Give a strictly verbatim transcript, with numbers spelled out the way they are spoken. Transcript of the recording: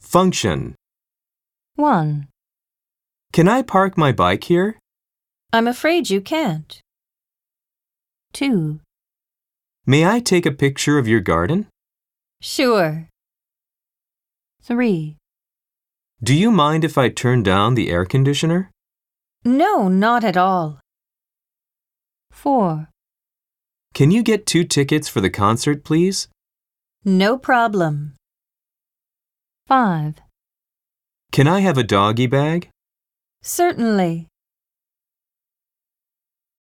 Function. one. Can I park my bike here? I'm afraid you can't. two. May I take a picture of your garden? Sure. three. Do you mind if I turn down the air conditioner? No, not at all. four. Can you get two tickets for the concert, please? No problem. five. Can I have a doggy bag? Certainly.